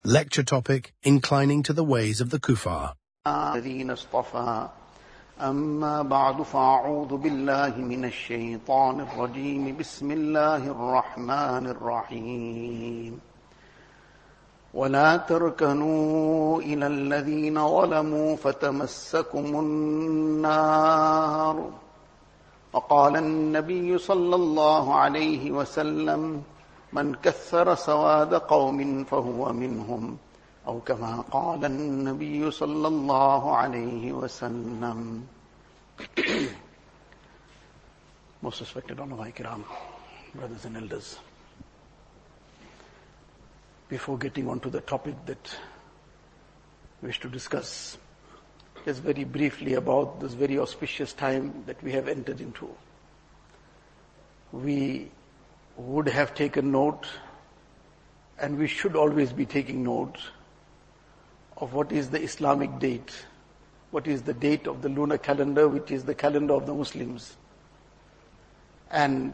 Lecture topic, Inclining to the Ways of the Kuffar. الذين اصطفى أما بعد فأعوذ بالله من الشيطان الرجيم بسم الله الرحمن الرحيم ولا تركنوا إلى الذين ظلموا فتمسكم النار وقال النبي صلى الله عليه وسلم من كثر سواد قوم فهو منهم أو كما قال النبي صلى الله عليه وسلم. Most respected ulama kiram, brothers and elders, before getting on to the topic that we wish to discuss, just very briefly about this very auspicious time that we have entered into. We would have taken note, and we should always be taking note of what is the Islamic date, what is the date of the lunar calendar, which is the calendar of the Muslims. And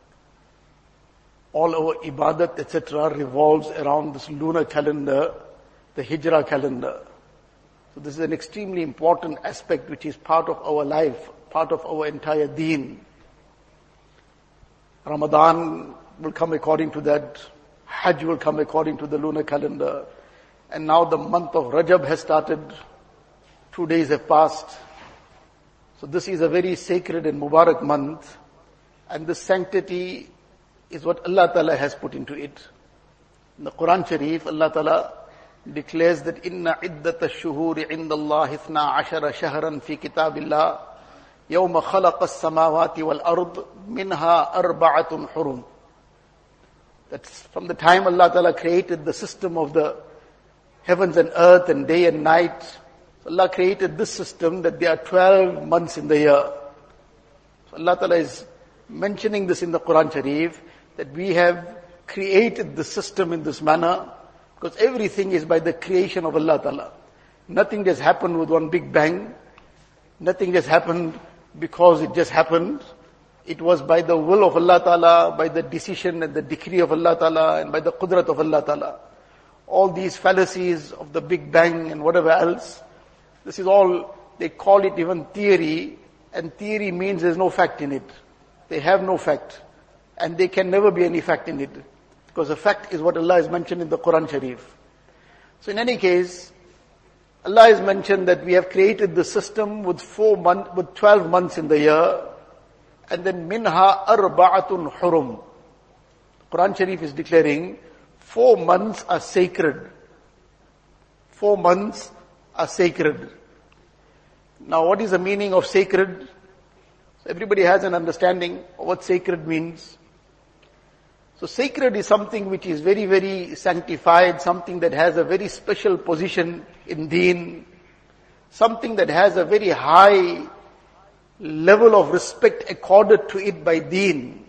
all our ibadat, etc., revolves around this lunar calendar, the Hijrah calendar. So this is an extremely important aspect which is part of our life, part of our entire deen. Ramadan will come according to that, Hajj will come according to the lunar calendar. And now the month of Rajab has started. 2 days have passed. So this is a very sacred and Mubarak month. And the sanctity is what Allah Ta'ala has put into it. In the Quran Sharif, Allah Ta'ala declares that Inna iddata shuhuri inda Allah ithna ashara shahran fi kitabillah yawma khalaqa as-samawati wal ard minha arba'atun hurum. That's from the time Allah Ta'ala created the system of the heavens and earth and day and night. So Allah created this system that there are 12 months in the year. So Allah Ta'ala is mentioning this in the Quran Sharif, that we have created the system in this manner, because everything is by the creation of Allah Ta'ala. Nothing just happened with one big bang. Nothing just happened because it just happened. It was by the will of Allah Ta'ala, by the decision and the decree of Allah Ta'ala, and by the qudrat of Allah Ta'ala. All these fallacies of the Big Bang and whatever else, this is all, they call it even theory, and theory means there's no fact in it. They have no fact, and there can never be any fact in it, because the fact is what Allah has mentioned in the Quran Sharif. So in any case, Allah has mentioned that we have created the system with 12 months in the year, and then minha arba'atun hurum. Quran Sharif is declaring 4 months are sacred. 4 months are sacred. Now what is the meaning of sacred? So everybody has an understanding of what sacred means. So sacred is something which is very, very sanctified, something that has a very special position in deen, something that has a very high level of respect accorded to it by deen.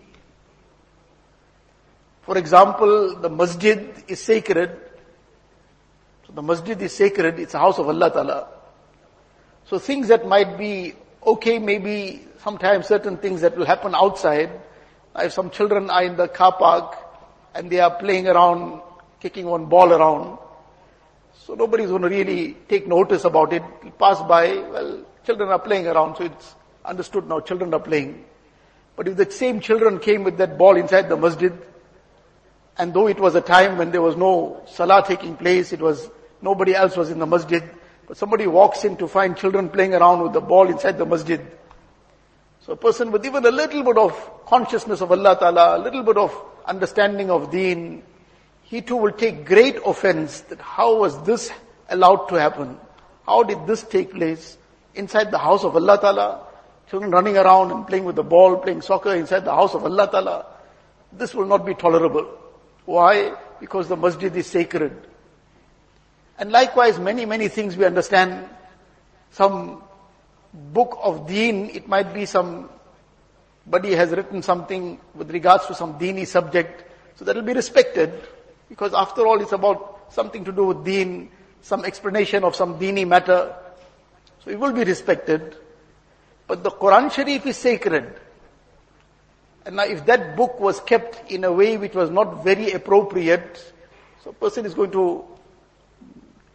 For example, the masjid is sacred. So the masjid is sacred, it's a house of Allah Ta'ala. So things that might be okay, maybe sometimes certain things that will happen outside. If some children are in the car park and they are playing around, kicking one ball around, so nobody's going to really take notice about it. It'll pass by, well, children are playing around, so it's understood now, children are playing. But if the same children came with that ball inside the masjid, and though it was a time when there was no salah taking place, nobody else was in the masjid, but somebody walks in to find children playing around with the ball inside the masjid. So a person with even a little bit of consciousness of Allah Ta'ala, a little bit of understanding of deen, he too will take great offense that how was this allowed to happen? How did this take place inside the house of Allah Ta'ala? Children running around and playing with the ball, playing soccer inside the house of Allah Ta'ala. This will not be tolerable. Why? Because the masjid is sacred. And likewise, many, many things we understand. Some book of deen, it might be somebody has written something with regards to some deeni subject, so that will be respected, because after all it's about something to do with deen, some explanation of some deeni matter, so it will be respected. But the Quran Sharif is sacred. And now if that book was kept in a way which was not very appropriate, so a person is going to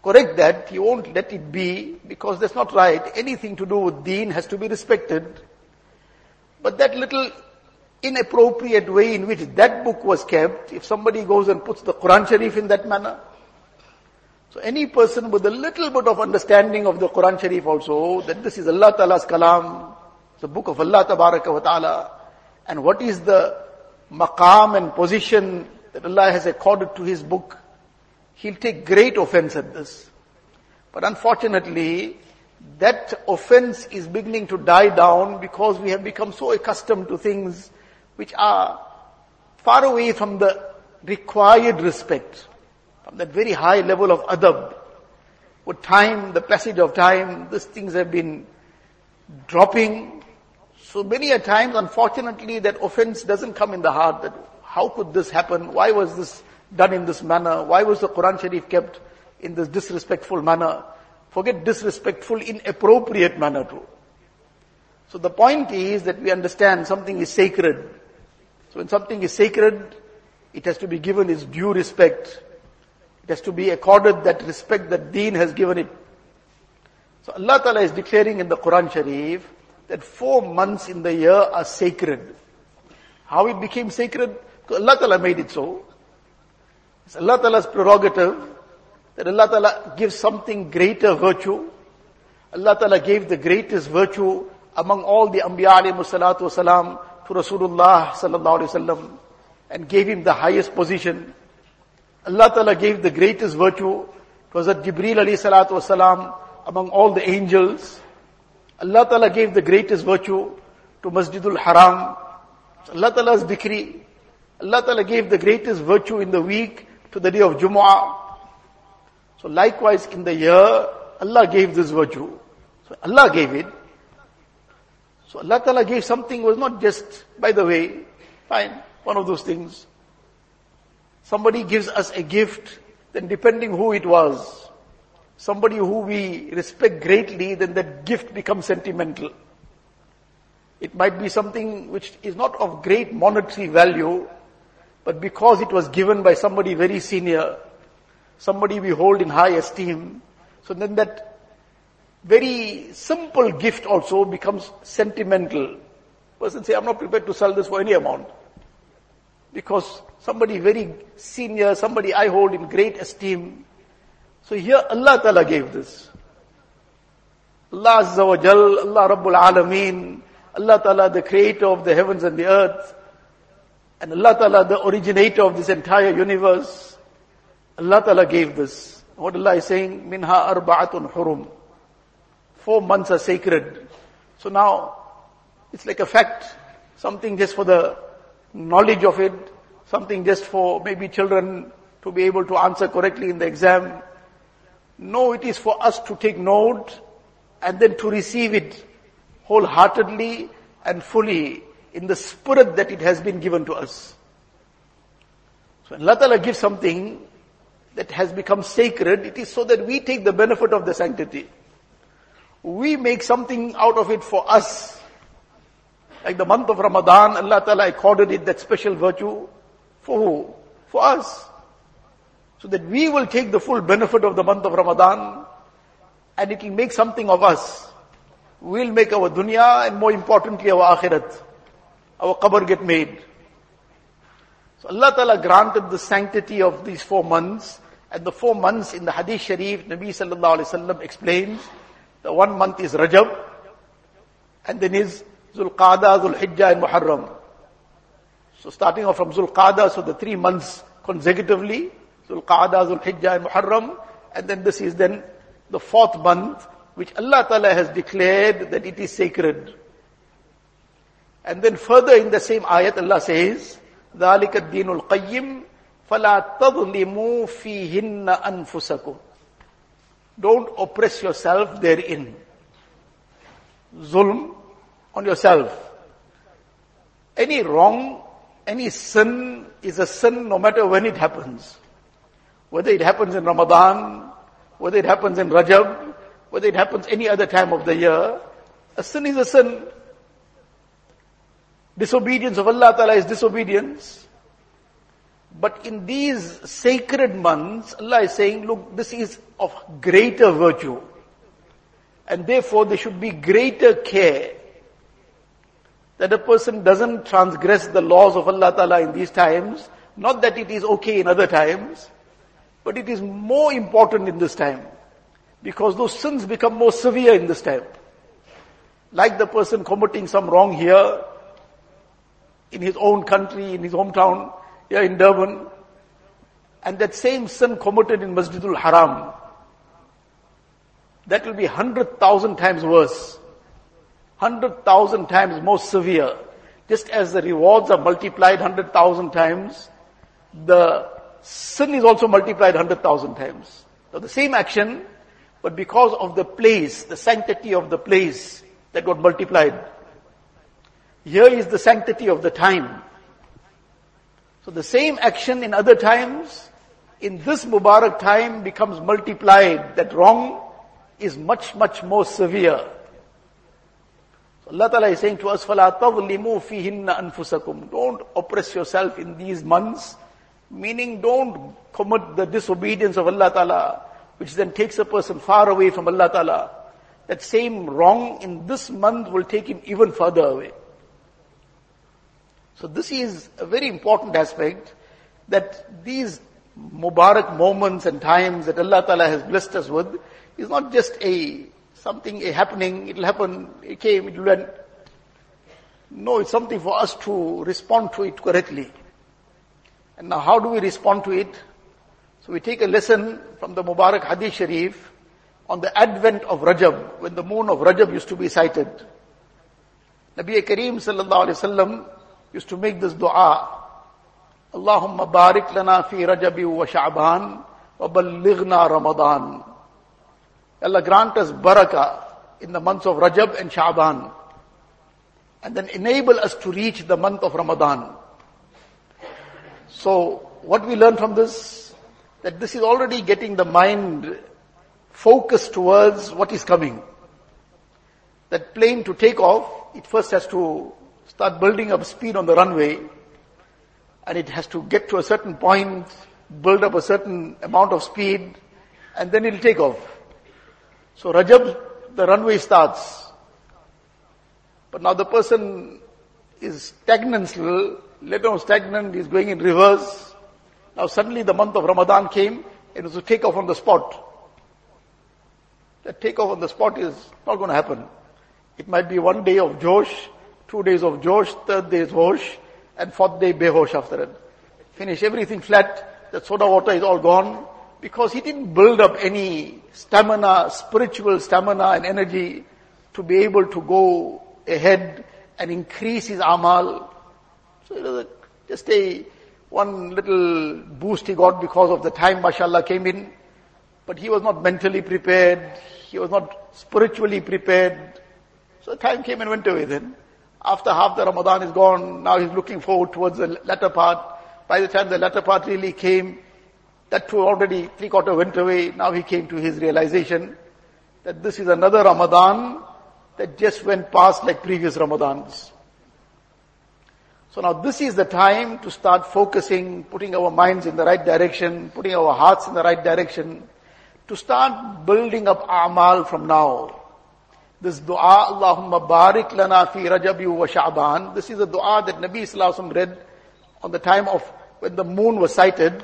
correct that. He won't let it be because that's not right. Anything to do with deen has to be respected. But that little inappropriate way in which that book was kept, if somebody goes and puts the Quran Sharif in that manner, so any person with a little bit of understanding of the Quran Sharif also, that this is Allah Ta'ala's kalam, the book of Allah Tabaraka wa Ta'ala, and what is the maqam and position that Allah has accorded to His book, he'll take great offense at this. But unfortunately, that offense is beginning to die down because we have become so accustomed to things which are far away from the required respect, from that very high level of adab. With time, the passage of time, these things have been dropping. So many a times, unfortunately, that offense doesn't come in the heart that how could this happen? Why was this done in this manner? Why was the Quran Sharif kept in this disrespectful manner? Forget disrespectful, inappropriate manner too. So the point is that we understand something is sacred. So when something is sacred, it has to be given its due respect. It has to be accorded that respect that Deen has given it. So Allah Ta'ala is declaring in the Quran Sharif that 4 months in the year are sacred. How it became sacred? Because Allah Ta'ala made it so. It's Allah Ta'ala's prerogative that Allah Ta'ala gives something greater virtue. Allah Ta'ala gave the greatest virtue among all the Anbiya alayhi salatu wasalam to Rasulullah sallallahu alayhi wasallam and gave him the highest position. Allah Ta'ala gave the greatest virtue to Hazrat Jibreel alayhi salatu wasalam among all the angels. Allah Ta'ala gave the greatest virtue to Masjidul Haram. Allah Ta'ala's decree. Allah Ta'ala gave the greatest virtue in the week to the day of Jumu'ah. So likewise in the year, Allah gave this virtue. So Allah gave it. So Allah Ta'ala gave something was not just, by the way, fine, one of those things. Somebody gives us a gift, then depending who it was, somebody who we respect greatly, then that gift becomes sentimental. It might be something which is not of great monetary value, but because it was given by somebody very senior, somebody we hold in high esteem, so then that very simple gift also becomes sentimental. Person say, I'm not prepared to sell this for any amount. Because somebody very senior, somebody I hold in great esteem. So here Allah Ta'ala gave this. Allah Azza wa Jal, Allah Rabbul Alameen, Allah Ta'ala the creator of the heavens and the earth, and Allah Ta'ala the originator of this entire universe. Allah Ta'ala gave this. What Allah is saying, Minha arba'atun hurum. 4 months are sacred. So now, it's like a fact, something just for the knowledge of it, something just for maybe children to be able to answer correctly in the exam. No, it is for us to take note and then to receive it wholeheartedly and fully in the spirit that it has been given to us. So when Allah Ta'ala gives something that has become sacred, it is so that we take the benefit of the sanctity. We make something out of it for us. Like the month of Ramadan, Allah Ta'ala accorded it that special virtue. For who? For us. So that we will take the full benefit of the month of Ramadan and it will make something of us. We'll make our dunya and more importantly our akhirat. Our qabr get made. So Allah Ta'ala granted the sanctity of these 4 months, and the 4 months in the Hadith Sharif, Nabi Sallallahu Alaihi Wasallam explains, the 1 month is Rajab, and then is Zulqa'dah, Zulhijjah and Muharram. So starting off from Zulqa'dah, so the 3 months consecutively, Zulqa'dah, Zulhijjah and Muharram, and then this is then the 4th month, which Allah Ta'ala has declared that it is sacred. And then further in the same ayat, Allah says, ذَلِكَ الدِّينُ الْقَيِّمُ فَلَا تَظْلِمُوا فِيهِنَّ أَنفُسَكُمْ. Don't oppress yourself therein. Zulm on yourself. Any wrong, any sin is a sin no matter when it happens. Whether it happens in Ramadan, whether it happens in Rajab, whether it happens any other time of the year, a sin is a sin. Disobedience of Allah Ta'ala is disobedience. But in these sacred months, Allah is saying, look, this is of greater virtue. And therefore there should be greater care that a person doesn't transgress the laws of Allah Ta'ala in these times. Not that it is okay in other times, but it is more important in this time. Because those sins become more severe in this time. Like the person committing some wrong here, in his own country, in his hometown, here in Durban, and that same sin committed in Masjidul Haram, that will be 100,000 times worse. 100,000 times more severe. Just as the rewards are multiplied 100,000 times, the sin is also multiplied 100,000 times. So the same action, but because of the place, the sanctity of the place, that got multiplied. Here is the sanctity of the time. So the same action in other times, in this Mubarak time becomes multiplied. That wrong is much, much more severe. So Allah Ta'ala is saying to us, فَلَا تَظْلِمُوا فِيهِنَّ أَنفُسَكُمْ. Don't oppress yourself in these months, meaning don't commit the disobedience of Allah Ta'ala, which then takes a person far away from Allah Ta'ala. That same wrong in this month will take him even further away. So this is a very important aspect, that these Mubarak moments and times that Allah Ta'ala has blessed us with is not just a happening, it'll happen, it came, it went. No, it's something for us to respond to it correctly. And now how do we respond to it? So we take a lesson from the Mubarak Hadith Sharif on the advent of Rajab, when the moon of Rajab used to be sighted. Nabi Kareem sallallahu alaihi wasallam used to make this dua, Allahumma barik lana fi Rajabi wa Sha'ban wa ballighna Ramadan. Allah grant us barakah in the months of Rajab and Sha'ban, and then enable us to reach the month of Ramadan. So what we learn from this, that this is already getting the mind focused towards what is coming. That plane to take off, it first has to start building up speed on the runway, and it has to get to a certain point, build up a certain amount of speed, and then it'll take off. So Rajab, the runway starts. But now the person is stagnant, let alone stagnant, he's going in reverse. Now suddenly the month of Ramadan came, and it was to take off on the spot. That takeoff on the spot is not going to happen. It might be 1 day of Josh, 2 days of Josh, 3rd day is Hosh, and 4th day Behosh after it. Finish everything flat, the soda water is all gone, because he didn't build up any stamina, spiritual stamina and energy to be able to go ahead and increase his amal. So it was just one little boost he got because of the time, mashallah, came in. But he was not mentally prepared. He was not spiritually prepared. So the time came and went away then. After half the Ramadan is gone, now he's looking forward towards the latter part. By the time the latter part really came, that too already 3/4 went away. Now he came to his realization that this is another Ramadan that just went past like previous Ramadans. So now this is the time to start focusing, putting our minds in the right direction, putting our hearts in the right direction, to start building up a'mal from now. This dua, Allahumma barik lana fi Rajabi wa Sha'ban, this is a dua that Nabi Sallallahu Alaihi Wasallam read on the time of when the moon was sighted,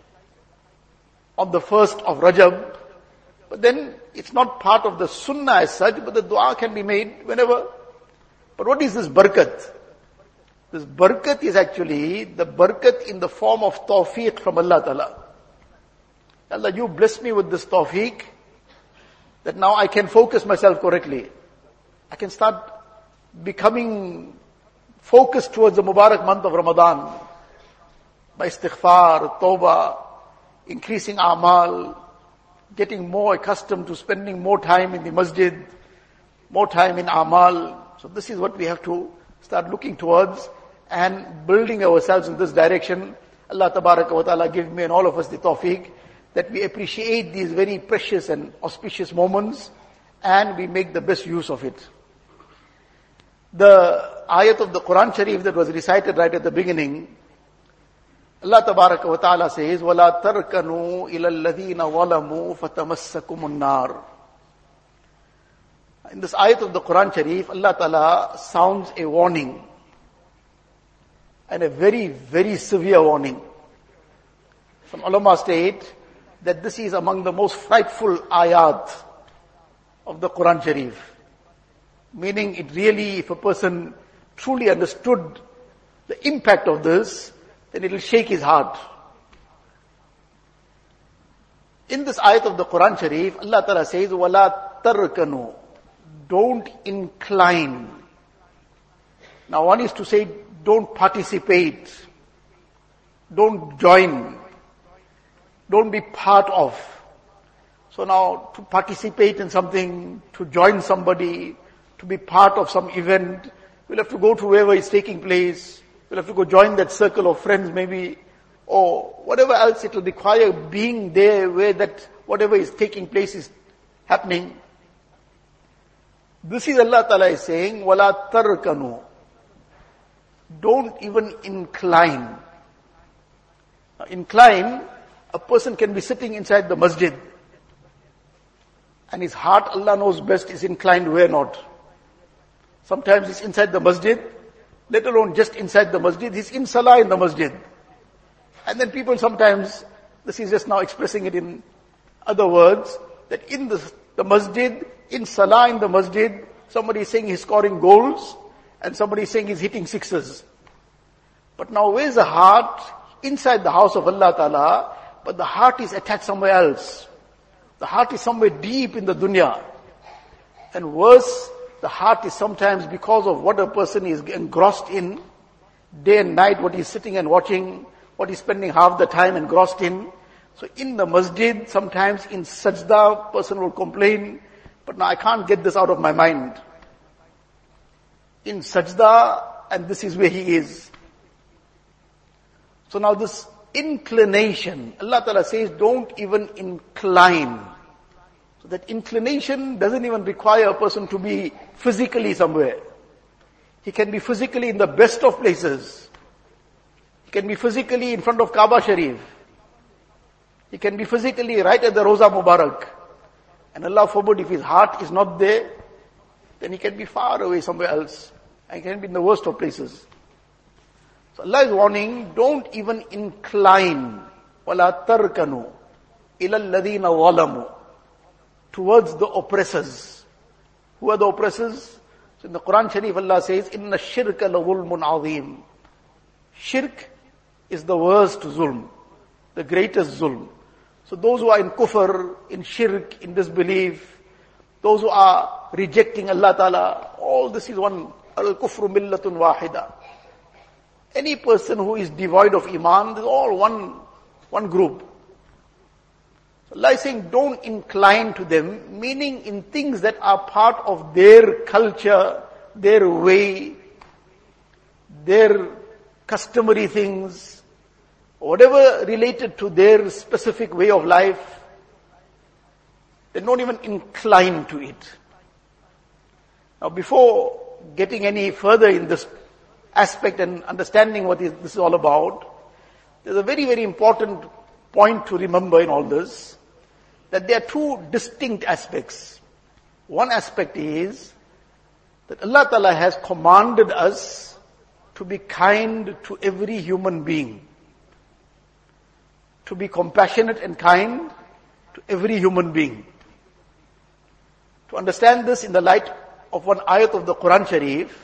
on the 1st of Rajab. But then it's not part of the sunnah as such, but the dua can be made whenever. But what is this barakat? This barakat is actually the barakat in the form of tawfiq from Allah Ta'ala. Allah, you bless me with this tawfiq, that now I can focus myself correctly. I can start becoming focused towards the Mubarak month of Ramadan. By istighfar, tawbah, increasing a'mal, getting more accustomed to spending more time in the masjid, more time in a'mal. So this is what we have to start looking towards and building ourselves in this direction. Allah Tabaraka wa Ta'ala give me and all of us the tawfiq, that we appreciate these very precious and auspicious moments and we make the best use of it. The ayat of the Quran Sharif that was recited right at the beginning, Allah Tabaraka wa Ta'ala says, وَلَا تَرْكَنُوا إِلَى الَّذِينَ ظَلَمُوا فَتَمَسَّكُمُ النَّارِ. In this ayat of the Quran Sharif, Allah Ta'ala sounds a warning. And a very, very severe warning. Some ulama state that this is among the most frightful ayat of the Quran Sharif. Meaning it really, if a person truly understood the impact of this, then it will shake his heart. In this ayat of the Quran Sharif, Allah Ta'ala says, وَلَا تَرْكَنُوا. Don't incline. Now one is to say, don't participate. Don't join. Don't be part of. So now to participate in something, to join somebody, to be part of some event, we'll have to go to wherever it's taking place. We'll have to go join that circle of friends maybe, or whatever else it will require, being there where that whatever is taking place is happening. This is Allah Ta'ala is saying, وَلَا تَرْكَنُوا. Don't even incline. Now, incline, a person can be sitting inside the masjid, and his heart, Allah knows best, is inclined where not. Sometimes he's inside the masjid, let alone just inside the masjid, he's in salah in the masjid. And then people sometimes, this is just now expressing it in other words, that in the masjid, in salah in the masjid, somebody is saying he's scoring goals, and somebody is saying he's hitting sixes. But now where's the heart? Inside the house of Allah Ta'ala, but the heart is attached somewhere else. The heart is somewhere deep in the dunya. And worse, the heart is sometimes because of what a person is engrossed in, day and night, what he's sitting and watching, what he's spending half the time engrossed in. So in the masjid, sometimes in sajda, person will complain, but now I can't get this out of my mind. In sajda, and this is where he is. So now this inclination, Allah Ta'ala says, don't even incline. So that inclination doesn't even require a person to be physically somewhere. He can be physically in the best of places. He can be physically in front of Kaaba Sharif. He can be physically right at the Roza Mubarak. And Allah forbid, if his heart is not there, then he can be far away somewhere else. And he can be in the worst of places. So Allah is warning, don't even incline. وَلَا تَرْكَنُوا إِلَى الَّذِينَ ظَلَمُوا. Towards the oppressors. Who are the oppressors? So in the Quran Sharif, Allah says, إِنَّ الشِّرْكَ لَظُلْمٌ عَظِيمٌ. Shirk is the worst zulm, the greatest zulm. So those who are in kufr, in shirk, in disbelief, those who are rejecting Allah Ta'ala, all this is one, al-kufru millatun wahida. Any person who is devoid of iman, is all one group. So Allah is saying, don't incline to them, meaning in things that are part of their culture, their way, their customary things, whatever related to their specific way of life, they don't even incline to it. Now before getting any further in this aspect and understanding what this is all about, there's a very, very important point to remember in all this, that there are two distinct aspects. One aspect is that Allah Ta'ala has commanded us to be kind to every human being, to be compassionate and kind to every human being. To understand this in the light of one ayat of the Quran Sharif,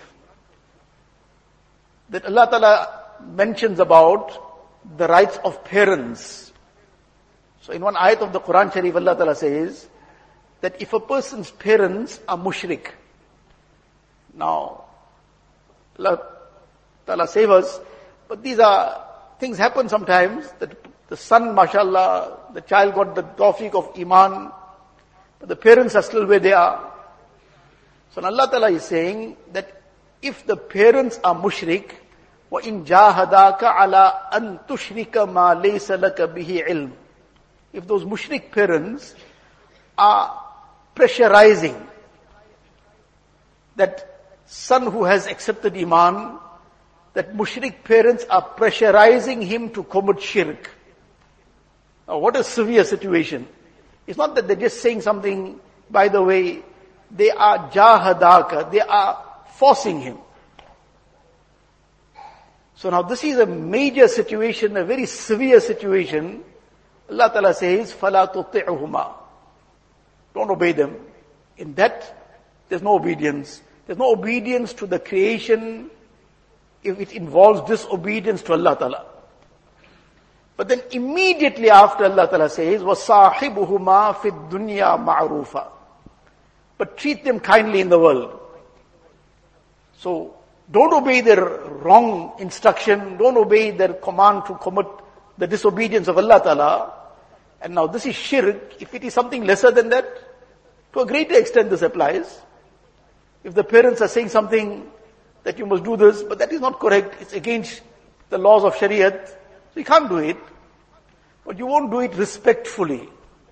that Allah Ta'ala mentions about the rights of parents. So in one ayat of the Quran Sharif, Allah Ta'ala says that if a person's parents are mushrik, now Allah Ta'ala save us, but these are, things happen sometimes, that the son, mashallah, the child got the tawfiq of iman, but the parents are still where they are. So Allah Ta'ala is saying that if the parents are mushrik, وَإِن جَاهَدَاكَ عَلَىٰ أَن تُشْرِكَ مَا لَيْسَ لَكَ بِهِ عِلْمٍ. If those mushrik parents are pressurizing that son who has accepted iman, that mushrik parents are pressurizing him to commit shirk. Now, what a severe situation. It's not that they're just saying something, by the way, they are jahadaka, they are forcing him. So now this is a major situation, a very severe situation. Allah Ta'ala says, فَلَا تُطِعُهُمَا. Don't obey them. In that, there's no obedience. There's no obedience to the creation if it involves disobedience to Allah Ta'ala. But then immediately after, Allah Ta'ala says, وَصَاحِبُهُمَا فِي الدُّنْيَا مَعْرُوفًا. But treat them kindly in the world. So, don't obey their wrong instruction, don't obey their command to commit the disobedience of Allah Ta'ala. And now this is shirk. If it is something lesser than that, to a greater extent this applies. If the parents are saying something that you must do this, but that is not correct, it's against the laws of Shariat, so you can't do it. But you won't do it respectfully.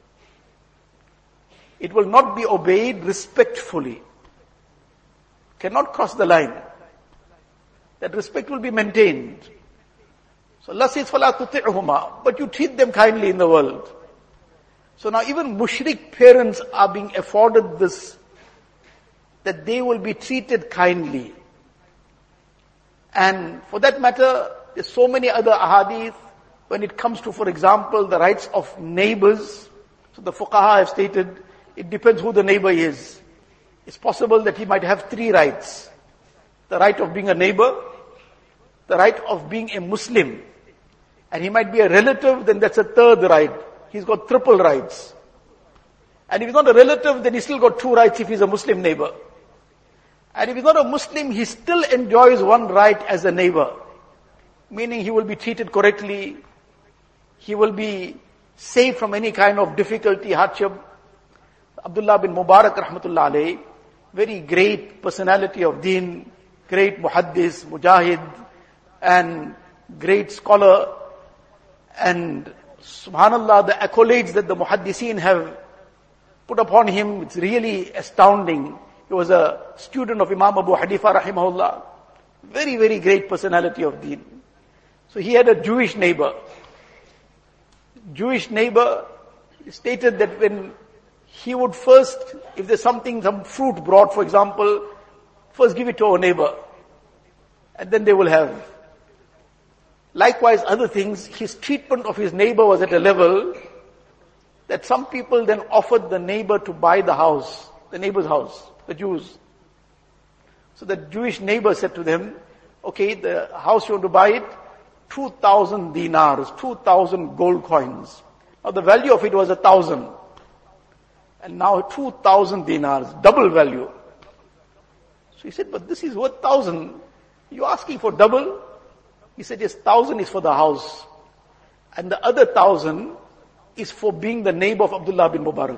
It will not be obeyed respectfully. Cannot cross the line. That respect will be maintained. So Allah says, فَلَا تُطِعْهُمَا. But you treat them kindly in the world. So now even mushrik parents are being afforded this, that they will be treated kindly. And for that matter, there's so many other ahadith when it comes to, for example, the rights of neighbors. So the fuqaha have stated, it depends who the neighbor is. It's possible that he might have 3 rights. The right of being a neighbor, the right of being a Muslim, and he might be a relative, then that's a 3rd right. He's got triple rights. And if he's not a relative, then he's still got 2 rights if he's a Muslim neighbor. And if he's not a Muslim, he still enjoys 1 right as a neighbor. Meaning he will be treated correctly, he will be safe from any kind of difficulty, hardship. Abdullah bin Mubarak rahmatullah alayhi, very great personality of deen, great muhaddis, mujahid, and great scholar. And subhanallah, the accolades that the muhaddiseen have put upon him, it's really astounding. He was a student of Imam Abu Hanifa rahimahullah. Very, very great personality of deen. So he had a Jewish neighbor. Jewish neighbor stated that when he would first, if there's something, some fruit brought, for example, first give it to our neighbor. And then they will have. Likewise, other things, his treatment of his neighbor was at a level that some people then offered the neighbor to buy the house, the neighbor's house, the Jews. So the Jewish neighbor said to them, okay, the house you want to buy it, 2,000 dinars, 2,000 gold coins. Now the value of it was 1,000. And now 2,000 dinars, double value. So he said, but this is worth 1,000. You're asking for double? He said, yes, 1,000 is for the house. And the other 1,000 is for being the neighbor of Abdullah bin Mubarak.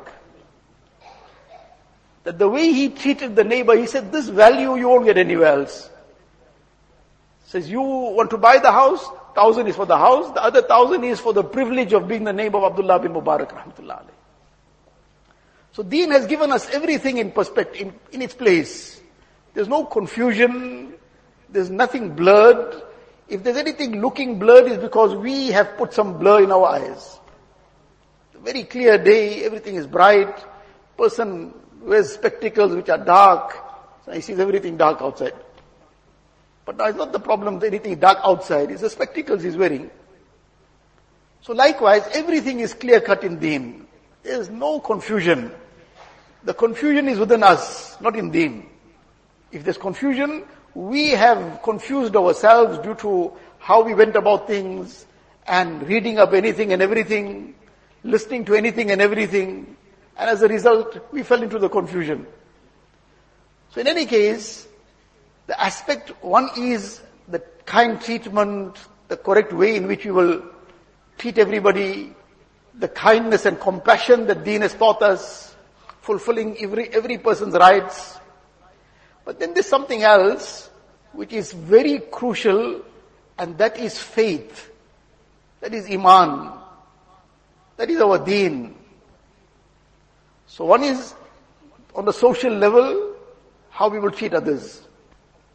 That the way he treated the neighbor, he said, this value you won't get anywhere else. Says, you want to buy the house? 1,000 is for the house. The other 1,000 is for the privilege of being the neighbor of Abdullah bin Mubarak rahmatullah alayhi. So deen has given us everything in perspective, in its place. There's no confusion. There's nothing blurred. If there's anything looking blurred, it's because we have put some blur in our eyes. It's a very clear day, everything is bright. Person wears spectacles which are dark, so he sees everything dark outside. But now it's not the problem that anything dark outside, it's the spectacles he's wearing. So likewise, everything is clear cut in deen. There's no confusion. The confusion is within us, not in deen. If there's confusion, we have confused ourselves due to how we went about things and reading up anything and everything, listening to anything and everything, and as a result, we fell into the confusion. So in any case, the aspect one is the kind treatment, the correct way in which we will treat everybody, the kindness and compassion that Deen has taught us, fulfilling every person's rights. But then there's something else which is very crucial, and that is faith. That is Iman. That is our Deen. So one is on the social level, how we will treat others.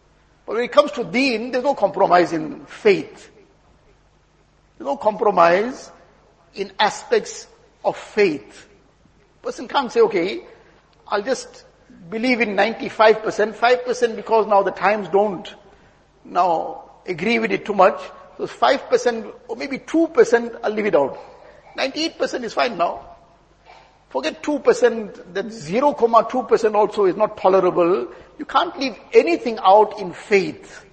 But when it comes to deen, there's no compromise in faith. There's no compromise in aspects of faith. Person can't say, okay, I'll just believe in 95%, 5% because now the times don't now agree with it too much. So 5% or maybe 2%, I'll leave it out. 98% is fine now. Forget 2%, that 0.2% also is not tolerable. You can't leave anything out in faith.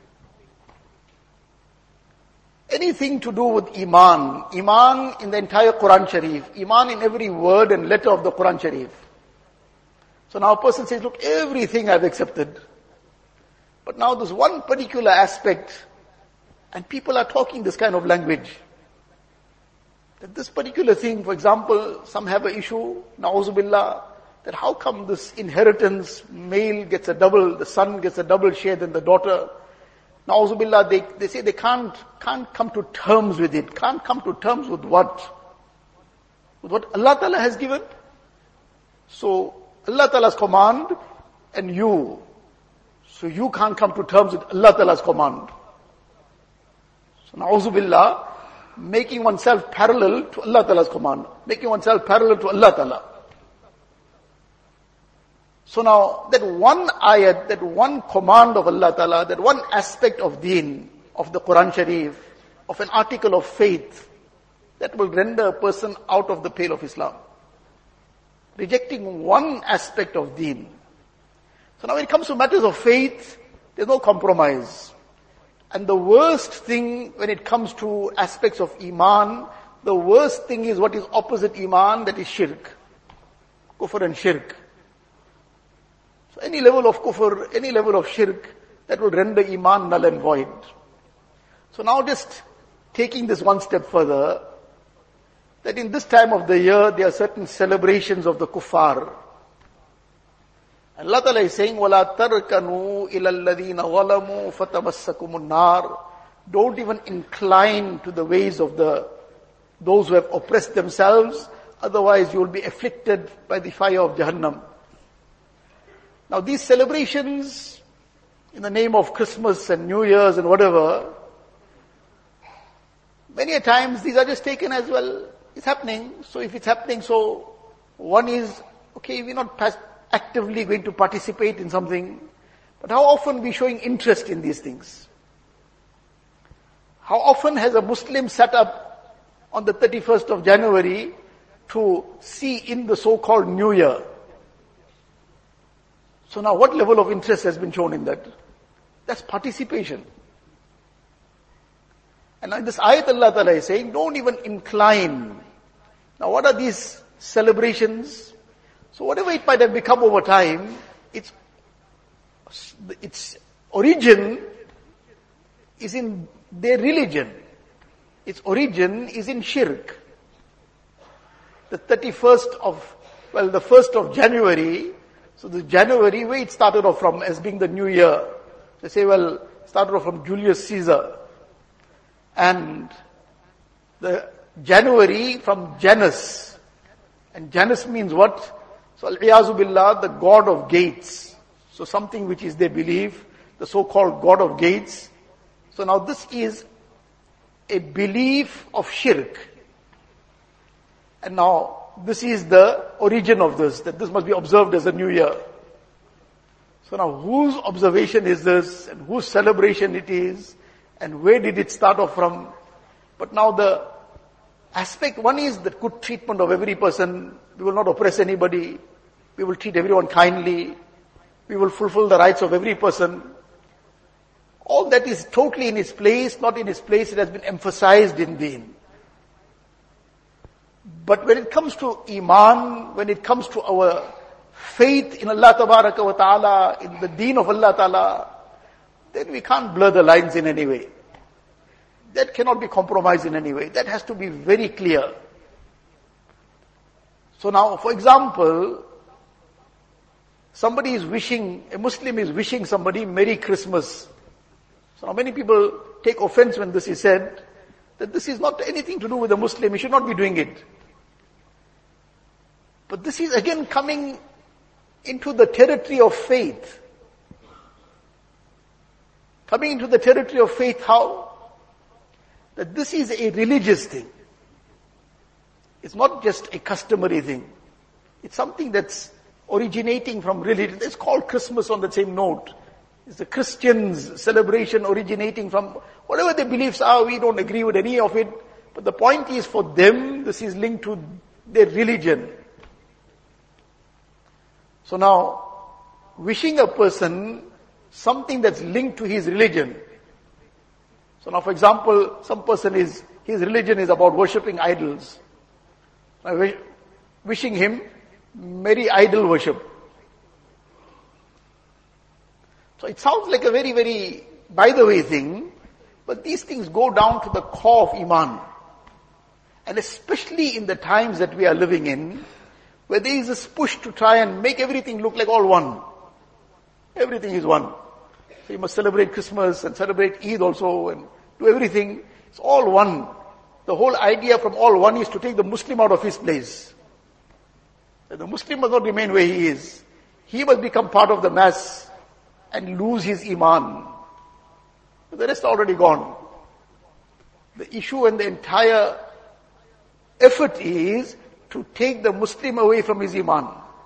Anything to do with Iman. Iman in the entire Quran Sharif. Iman in every word and letter of the Quran Sharif. So now a person says, look, everything I've accepted. But now there's one particular aspect, and people are talking this kind of language. That this particular thing, for example, some have an issue, na'uzubillah, that how come this inheritance, male gets a double, the son gets a double share than the daughter. Na'uzubillah, they say they can't come to terms with it. Can't come to terms with what? With what Allah Ta'ala has given. So, Allah Ta'ala's command and you. So you can't come to terms with Allah Ta'ala's command. So, na'uzubillah, making oneself parallel to Allah Ta'ala's command. Making oneself parallel to Allah Ta'ala. So now, that one ayat, that one command of Allah Ta'ala, that one aspect of deen, of the Quran Sharif, of an article of faith, that will render a person out of the pale of Islam. Rejecting one aspect of deen. So now when it comes to matters of faith, there's no compromise. And the worst thing when it comes to aspects of Iman, the worst thing is what is opposite Iman, that is shirk. Kufr and shirk. So any level of kufr, any level of shirk, that will render Iman null and void. So now just taking this one step further, that in this time of the year, there are certain celebrations of the kuffar. And Allah Ta'ala is saying, وَلَا تَرْكَنُوا إِلَى الَّذِينَ ظَلَمُوا فَتَمَسَّكُمُ النَّارِ. Don't even incline to the ways of those who have oppressed themselves, otherwise you will be afflicted by the fire of Jahannam. Now these celebrations, in the name of Christmas and New Year's and whatever, many a times these are just taken as, well, it's happening. So if it's happening, so one is, okay, we're not actively going to participate in something. But how often we showing interest in these things? How often has a Muslim sat up on the 31st of January to see in the so-called New Year? So now what level of interest has been shown in that? That's participation. And in this ayat Allah Ta'ala is saying, don't even incline. Now what are these celebrations? So whatever it might have become over time, its origin is in their religion. Its origin is in shirk. The 1st of January, so the January, where it started off from as being the new year. They say, well, it started off from Julius Caesar. And the January from Janus. And Janus means what? So al-iyazu billah, the god of gates. So something which is, they believe, the so-called god of gates. So now this is a belief of shirk. And now this is the origin of this, that this must be observed as a new year. So now whose observation is this, and whose celebration it is, and where did it start off from? But now the aspect, one is the good treatment of every person. We will not oppress anybody. We will treat everyone kindly. We will fulfill the rights of every person. All that is totally in its place, not in its place, it has been emphasized in deen. But when it comes to Iman, when it comes to our faith in Allah Tabaraka wa Ta'ala, in the deen of Allah Ta'ala, then we can't blur the lines in any way. That cannot be compromised in any way. That has to be very clear. So now, for example, somebody is wishing, a Muslim is wishing somebody Merry Christmas. So now many people take offense when this is said, that this is not anything to do with a Muslim, he should not be doing it. But this is again coming into the territory of faith. Coming into the territory of faith, how? That this is a religious thing. It's not just a customary thing. It's something that's originating from religion. It's called Christmas on the same note. It's the Christians' celebration originating from whatever their beliefs are. We don't agree with any of it. But the point is, for them, this is linked to their religion. So now, wishing a person something that's linked to his religion. So now, for example, some person his religion is about worshipping idols. Wishing him merry idol worship. So it sounds like a very, very by the way thing, but these things go down to the core of Iman. And especially in the times that we are living in, where there is this push to try and make everything look like all one. Everything is one. So you must celebrate Christmas and celebrate Eid also and do everything. It's all one. The whole idea from all one is to take the Muslim out of his place. The Muslim must not remain where he is. He must become part of the mass and lose his Iman. The rest are already gone. The issue and the entire effort is to take the Muslim away from his Iman.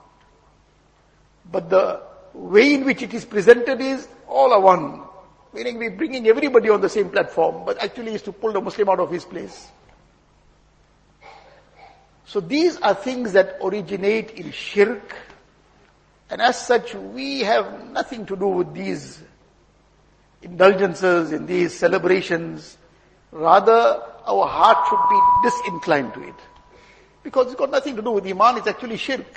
But the way in which it is presented is all are one. Meaning we're bringing everybody on the same platform, but actually is to pull the Muslim out of his place. So these are things that originate in shirk, and as such we have nothing to do with these indulgences, in these celebrations. Rather, our heart should be disinclined to it. Because it's got nothing to do with Iman, it's actually shirk.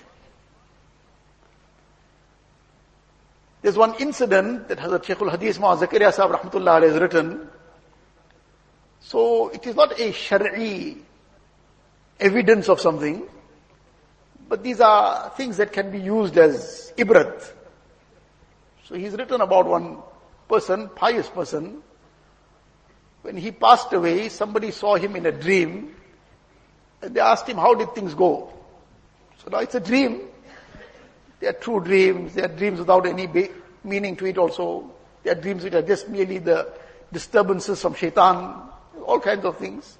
There's one incident that Hazrat Shaykhul Hadith Mu'az Zakaria Sahib Rahmatullah has written. So it is not a Shari'i evidence of something, but these are things that can be used as ibrat. So he's written about one person, pious person. When he passed away, somebody saw him in a dream, and they asked him, how did things go? So now it's a dream. They are true dreams. They are dreams without any meaning to it also. They are dreams which are just merely the disturbances from shaitan, all kinds of things.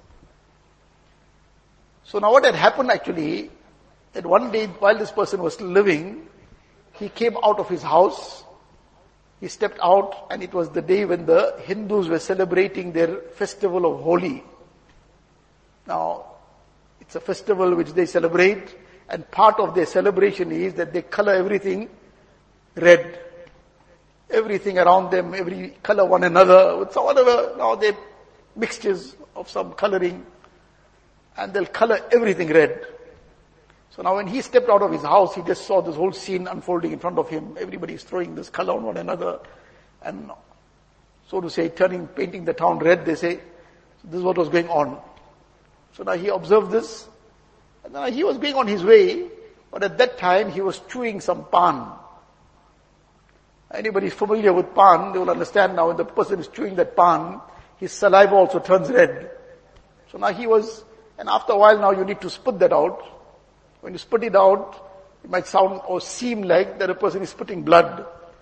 So now what had happened actually, that one day while this person was still living, he came out of his house, he stepped out, and it was the day when the Hindus were celebrating their festival of Holi. Now, it's a festival which they celebrate, and part of their celebration is that they color everything red. Everything around them, every color one another, with some whatever, now they mixtures of some coloring, and they'll color everything red. So now when he stepped out of his house, he just saw this whole scene unfolding in front of him. Everybody is throwing this color on one another, and so to say, painting the town red, they say. So this is what was going on. So now he observed this, and then he was going on his way, but at that time he was chewing some pan. Anybody is familiar with pan, they will understand now when the person is chewing that pan, his saliva also turns red. So now and after a while now you need to spit that out. When you spit it out, it might sound or seem like that a person is spitting blood.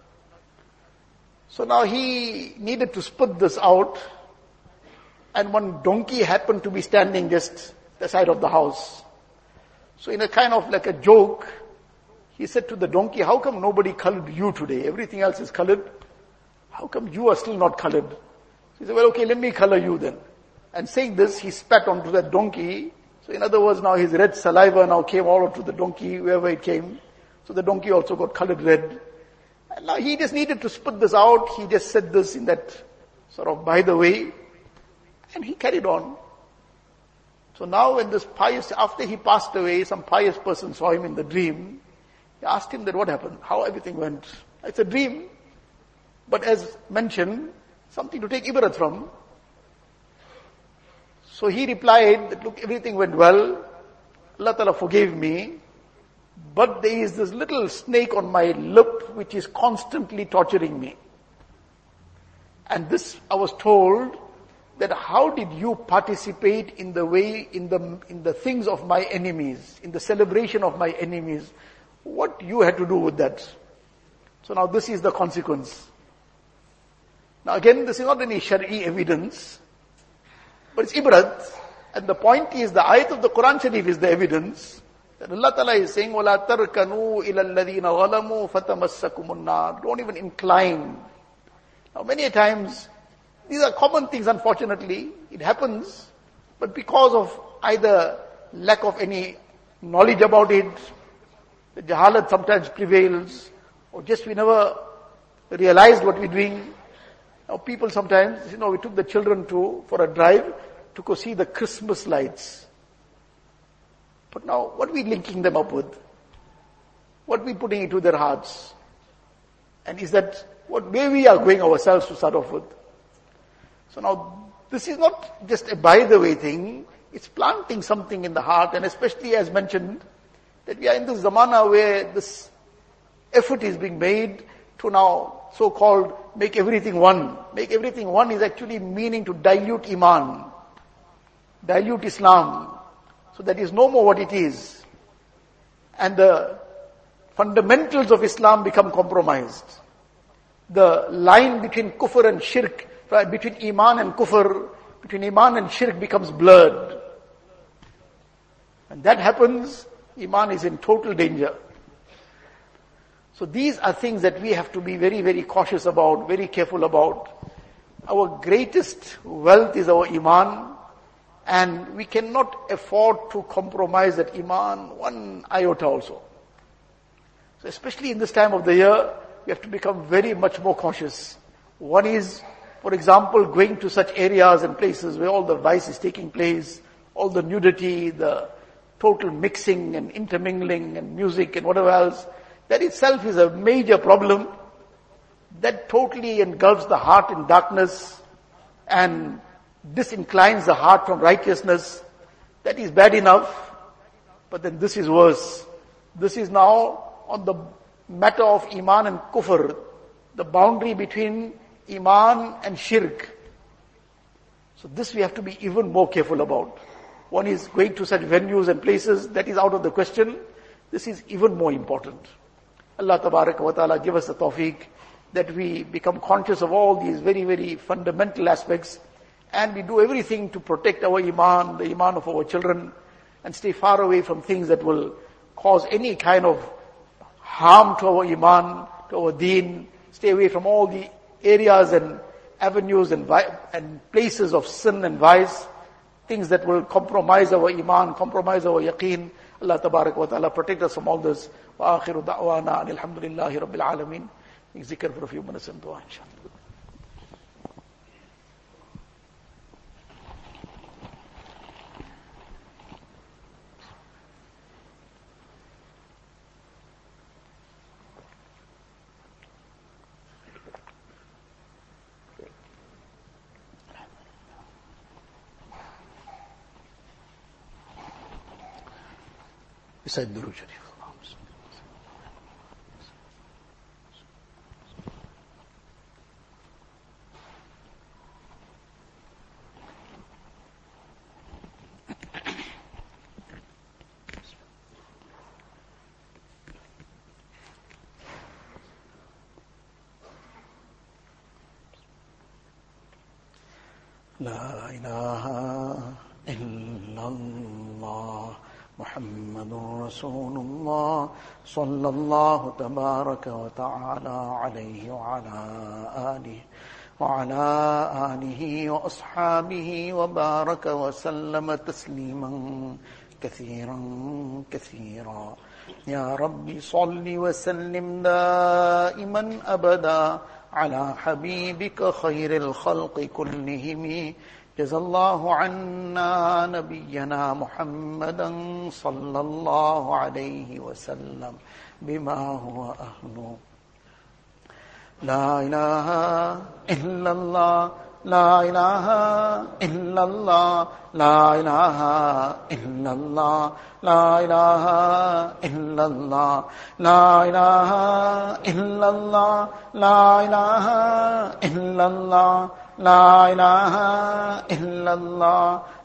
So now he needed to spit this out, and one donkey happened to be standing just the side of the house. So in a kind of like a joke, he said to the donkey, how come nobody colored you today? Everything else is colored. How come you are still not colored? So he said, well, okay, let me color you then. And saying this, he spat onto that donkey. So in other words, now his red saliva now came all over to the donkey, wherever it came. So the donkey also got colored red. And now he just needed to spit this out. He just said this in that sort of by the way. And he carried on. So now when after he passed away, some pious person saw him in the dream. He asked him that what happened, how everything went. It's a dream, but as mentioned, something to take ibrat from. So he replied that, look, everything went well. Allah Ta'ala forgave me, but there is this little snake on my lip which is constantly torturing me. And this, I was told, that how did you participate in the things of my enemies, in the celebration of my enemies? What you had to do with that? So now this is the consequence. Now again, this is not any Shari'i evidence, but it's ibrat. And the point is, the ayat of the Quran Sharif is the evidence that Allah Ta'ala is saying, وَلَا تَرْكَنُوا إِلَى الَّذِينَ غَلَمُوا فَتَمَسَّكُمُ النَّارِ. Don't even incline. Now many times, these are common things, unfortunately. It happens, but because of either lack of any knowledge about it, the jahalat sometimes prevails, or just we never realized what we're doing. Now people sometimes, we took the children for a drive to go see the Christmas lights. But now, what are we linking them up with? What are we putting into their hearts? And is that where we are going ourselves to start off with? So now, this is not just a by the way thing, it's planting something in the heart, and especially as mentioned, that we are in this zamana where this effort is being made to now so-called make everything one. Make everything one is actually meaning to dilute Iman, dilute Islam. So that is no more what it is. And the fundamentals of Islam become compromised. The line between kufr and shirk, between Iman and kufr, between Iman and shirk becomes blurred. And that happens, Iman is in total danger. So these are things that we have to be very, very cautious about, very careful about. Our greatest wealth is our Iman, and we cannot afford to compromise that Iman one iota also. So especially in this time of the year, we have to become very much more cautious. One is, for example, going to such areas and places where all the vice is taking place, all the nudity, the total mixing and intermingling and music and whatever else. That itself is a major problem. That totally engulfs the heart in darkness and disinclines the heart from righteousness. That is bad enough. But then this is worse. This is now on the matter of Iman and Kufr, the boundary between Iman and Shirk. So this we have to be even more careful about. One is going to such venues and places, that is out of the question. This is even more important. Allah Tabaraka wa Ta'ala give us the tawfiq that we become conscious of all these very, very fundamental aspects, and we do everything to protect our Iman, the Iman of our children, and stay far away from things that will cause any kind of harm to our Iman, to our deen. Stay away from all the areas and avenues and places of sin and vice, things that will compromise our Iman, compromise our yaqeen. Allah Tabarak wa Ta'ala protect us from all this. Wa akhiru da'wana alhamdulillahi rabbil alameen. Zikr for a few minutes and dua inshallah. Beside Durood Sharif. La ilaha illallah Muhammadur Rasulullah sallallahu tabaraka wa ta'ala alayhi wa ala alihi wa ashabihi wa baraka wa sallama tasliman kathiran. Ya Rabbi salli wa sallim daiman abada على حبيبك خير الخلق كلهم جزا الله عنا نبينا محمدا صلى الله عليه وسلم بما هو أهله لا إله إلا الله لا إله إلا الله لا إله إلا الله لا إله إلا الله لا إله إلا الله لا إله إلا الله لا إله إلا الله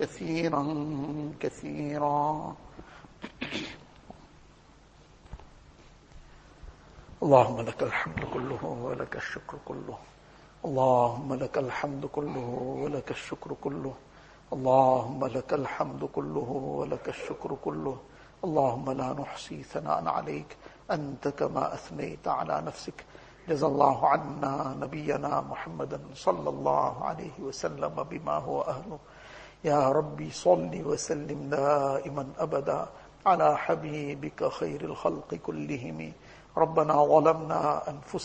كثيرا كثيرا. اللهم لك الحمد كله ولك الشكر كله. اللهم لك الحمد كله ولك الشكر كله. اللهم لك الحمد كله ولك الشكر كله. اللهم لا نحصي ثناء عليك أنت كما أثنيت على نفسك. جزا الله عنا نبينا محمدا صلى الله عليه وسلم بما هو أهله. يا ربي صل وسلم دائما أبدا على حبيبك خير الخلق كلهم. ربنا ظلمنا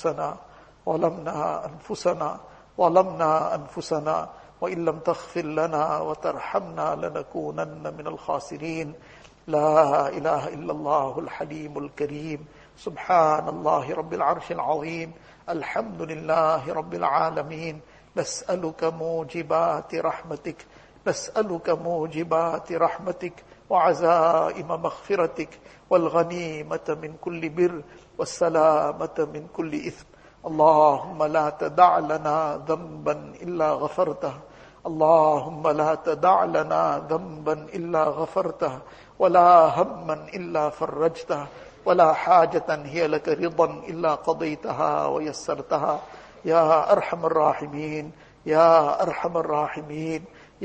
أنفسنا وإن لم تغفر لنا وترحمنا لنكونن من الخاسرين. لا إله إلا الله الحليم الكريم. سبحان الله رب العرش العظيم. الحمد لله رب العالمين. نسألك موجبات رحمتك وعزائم مغفرتك والغنيمة من كل بر والسلامة من كل إثم. اللهم لا تدع لنا ذنبا إلا غفرته. اللهم لا تدع لنا ذنبا إلا غفرته ولا هما إلا فرجته ولا حاجة هي لك رضا إلا قضيتها ويسرتها. يا أرحم الراحمين يا أرحم الراحمين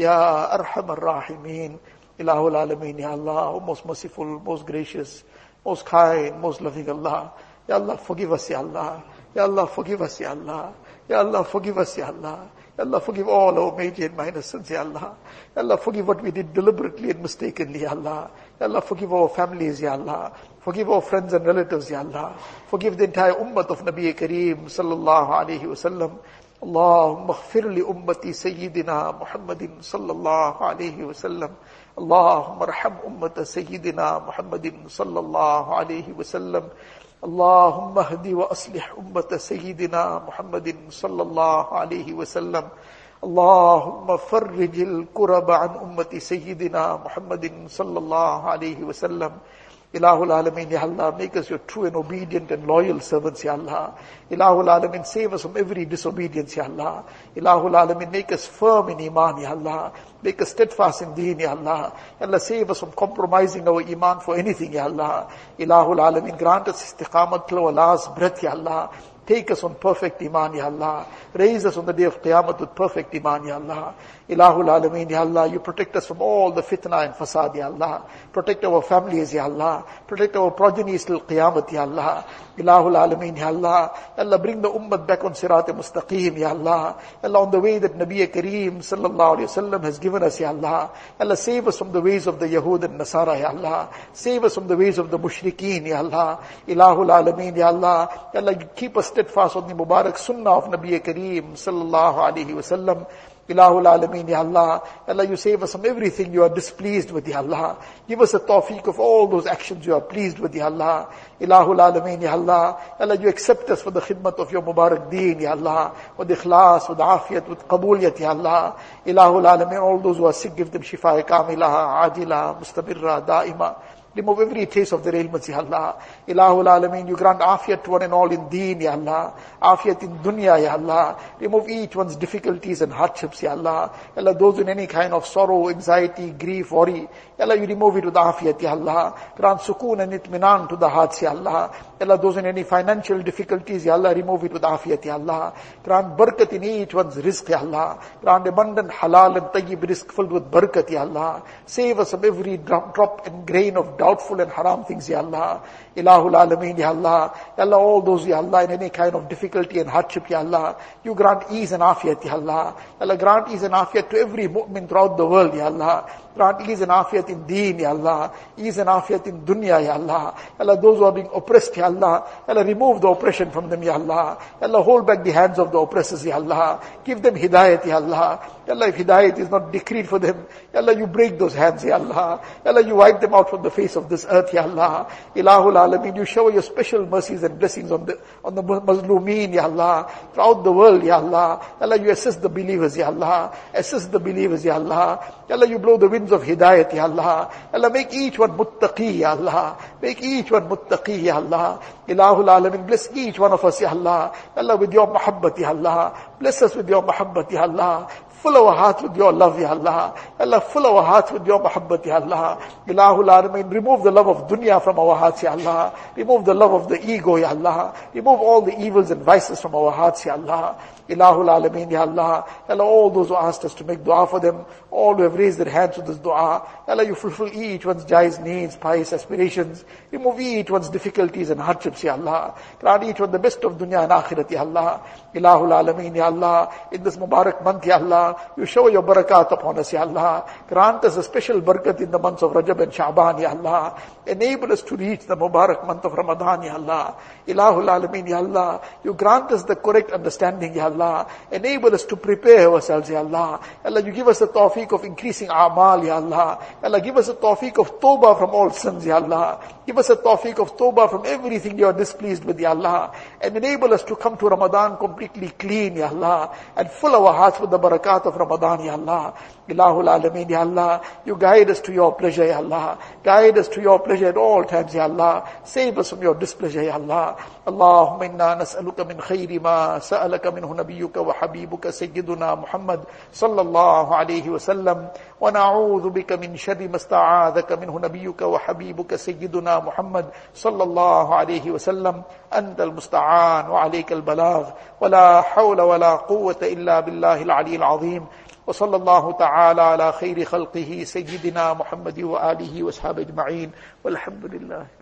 يا أرحم الراحمين. Ilahul Alameen, Ya Allah, most merciful, most gracious, most kind, most loving Allah. Ya Allah, forgive us, Ya Allah. Ya Allah, forgive us, Ya Allah. Ya Allah, forgive us, Ya Allah. Ya Allah, forgive all our major and minor sins, Ya Allah. Ya Allah, forgive what we did deliberately and mistakenly, Ya Allah. Ya Allah, forgive our families, Ya Allah. Forgive our friends and relatives, Ya Allah. Forgive the entire ummah of Nabi Kareem sallallahu alayhi wa sallam. Allahumma ighfir li ummati Sayyidina Muhammadin sallallahu alayhi wa sallam. Allahumma arham ummata Sayyidina Muhammadin sallallahu alayhi wa sallam. Allahumma hdi wa aslih ummata Sayyidina Muhammadin sallallahu alayhi wa sallam. Allahumma farrijil kuraba an ummati Sayyidina Muhammadin sallallahu alayhi wa sallam. Ilahul Alameen, Ya Allah, make us your true and obedient and loyal servants, Ya Allah. Ilahul Alameen, save us from every disobedience, Ya Allah. Ilahul Alameen, make us firm in Iman, Ya Allah. Make us steadfast in Deen, Ya Allah. Ya Allah, save us from compromising our Iman for anything, Ya Allah. Ilahul Alameen, grant us istiqamat till our last breath, Ya Allah. Take us on perfect Iman, Ya Allah. Raise us on the day of Qiyamah with perfect Iman, Ya Allah. Ilahul Alameen, Ya Allah, you protect us from all the fitna and fasad, Ya Allah. Protect our families, Ya Allah. Protect our progenies till Qiyamah, Ya Allah. Ilahul Alameen, Ya Allah. Ya Allah, bring the ummah back on Sirat Mustaqim, Ya Allah. Ya Allah, on the way that Nabi Kareem sallallahu alayhi wa sallam has given us, Ya Allah. Ya Allah, save us from the ways of the Yahud and Nasara, Ya Allah. Save us from the ways of the Mushrikeen, Ya Allah. Ilahul Alameen, Ya Allah. Ya Allah, you keep us steadfast on the Mubarak Sunnah of Nabi Kareem sallallahu alayhi wa sallam. Ilahul Alameen, Ya Allah. Allah, you save us from everything you are displeased with, Ya Allah. Give us a tawfiq of all those actions you are pleased with, Ya Allah. Ilahul Alameen, Ya Allah. Allah, you accept us for the khidmat of your Mubarak Deen, Ya Allah. With ikhlas, with afiyat, with qabuliyat, Ya Allah. Ilahul Alameen, all those who are sick, give them shifa kamila, ajila, mustabirra, daima. Remove every trace of their ailments, Ya Allah. Ilahul Alameen, you grant afiyat to one and all in deen, Ya Allah. Afiyat in dunya, Ya Allah. Remove each one's difficulties and hardships, Ya Allah. Ya Allah, those in any kind of sorrow, anxiety, grief, worry, Ya Allah, you remove it with afiyat, Ya Allah. Grant sukoon and itminan to the hearts, Ya Allah. Ya Allah, those in any financial difficulties, Ya Allah, remove it with afiyat, Ya Allah. Grant barakat in each one's rizq, Ya Allah. Grant abundant halal and tayyib rizq filled with barakat, Ya Allah. Save us from every drop and grain of doubtful and haram things, Ya Allah. Ilahul Alameen, Ya Allah. Ya Allah, all those, Ya Allah, in any kind of difficulty and hardship, Ya Allah. You grant ease and afiyat, Ya Allah. Ya Allah, grant ease and afiyat to every mu'min throughout the world, Ya Allah. Grant ease and afiyat in deen, Ya Allah. Ease and afiyat in dunya, Ya Allah. Ya Allah, those who are being oppressed, Ya Allah. Ya Allah, remove the oppression from them, Ya Allah. Ya Allah, hold back the hands of the oppressors, Ya Allah. Give them hidayat, Ya Allah. Ya Allah, if hidayat is not decreed for them, Ya Allah, you break those hands, Ya Allah. Ya Allah, you wipe them out from the face of this earth, Ya Allah. Ilahul Alameen, you shower your special mercies and blessings on the Mazlumeen, Ya Allah. Throughout the world, Ya Allah. Ya Allah, you assist the believers, Ya Allah. Assist the believers, Ya Allah. Ya Allah, you blow the winds of hidayat, Ya Allah. Ya Allah, make each one muttaqi, Ya Allah. Make each one muttaqi, Ya Allah. Ilahul Alameen, bless each one of us, Ya Allah. Ya Allah, with your mahabbat, Ya Allah. Bless us with your mahabbat, Ya Allah. Fill our hearts with your love, Ya Allah. Allah, fill our hearts with your muhabbat, Ya Allah. Ilahul Alameen, remove the love of dunya from our hearts, Ya Allah. Remove the love of the ego, Ya Allah. Remove all the evils and vices from our hearts, Ya Allah. Ilahul Alameen, Ya Allah. Allah, all those who asked us to make dua for them, all who have raised their hands to this dua, Allah, you fulfill each one's jais needs, pious aspirations. Remove each one's difficulties and hardships, Ya Allah. Grant each one the best of dunya and akhirat, Ya Allah. Ilahul Alameen, Ya Allah. In this Mubarak month, Ya Allah, you shower your barakat upon us, Ya Allah. Grant us a special barakat in the months of Rajab and Sha'ban, Ya Allah. Enable us to reach the Mubarak month of Ramadan, Ya Allah. Ilahul Alameen, Ya Allah. You grant us the correct understanding, Ya Allah. Enable us to prepare ourselves, Ya Allah. Allah, you give us the tawfiq of increasing a'mal, Ya Allah. Allah, give us the tawfiq of tawbah from all sins, Ya Allah. Give us a tawfiq of tawbah from everything you are displeased with, Ya Allah. And enable us to come to Ramadan completely clean, Ya Allah. And fill our hearts with the barakat of Ramadan, Ya Allah. Ilahul Alameen, Ya Allah. You guide us to your pleasure, Ya Allah. Guide us to your pleasure at all times, Ya Allah. Save us from your displeasure, Ya Allah. Allahumma inna nas'aluka min khayri ma sa'alaka minhu nabiyyuka wa habibuka sayyiduna Muhammad sallallahu alayhi wa sallam. Wa na'udhu bika min sharri ma sta'adhaka minhu nabiyyuka wa habibuka sayyiduna Muhammad sallallahu alayhi wa sallam. Anta al-musta'an wa alayka al-balagh. Wa la hawla wa la quwwata illa billahi al-'ali al-'azim. وصلى الله تعالى على خير خلقه سيدنا محمد وآله وأصحابه أجمعين والحمد لله